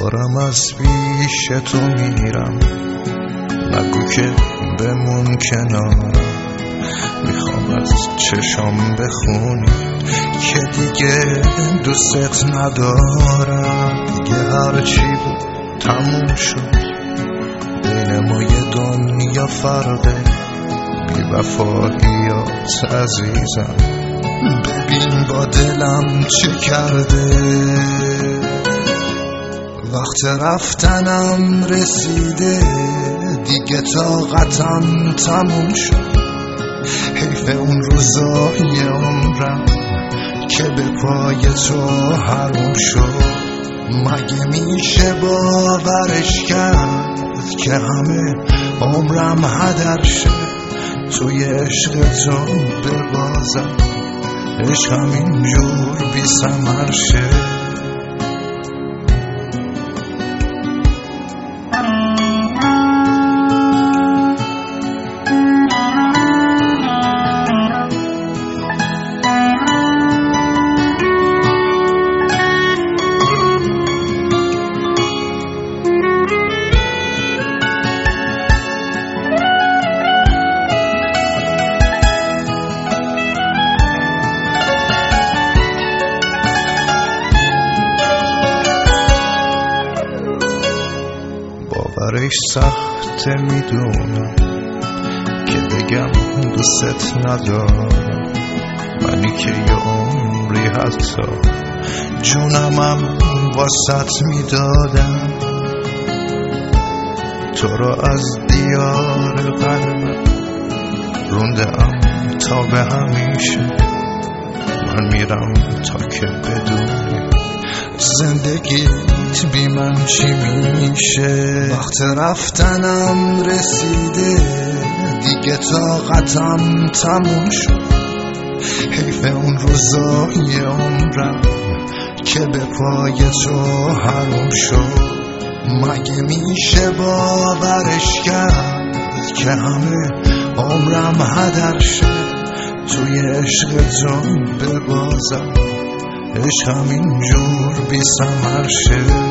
دارم از پیش تو میرم، نگو که بمون کنارم. میخوام از چشام بخونی که دیگه دوست ندارم. دیگه هرچی بود تموم شد، بین ما یه دنیا فرقه. بی وفاییات عزیزم، ببین با دلم چه کرده. وقت رفتنم رسیده، دیگه طاقتم تموم شد. حیف اون روزای عمرم که به پای تو حروم شد. مگه میشه باورش کرد که همه عمرم هدر شد توی عشق تو ببازم، عشقم اینجور بی ثمر شد. باورش سخته میدونم که بگم دوست ندارم. منی که یه عمری حتی جونمم واسط میدادم. تو را از دیار قلبم روندم تا به همیشه. من میرم تا که بدونی زندگیت بی من چی میشه. وقت رفتنم رسیده، دیگه طاقتم تموم شد. حیف اون روزای عمرم که به پای تو حروم شد. مگه میشه باورش کرد که همه عمرم هدر شد توی عشق تو ببازم، عشقم اینجور بی ثمر شد.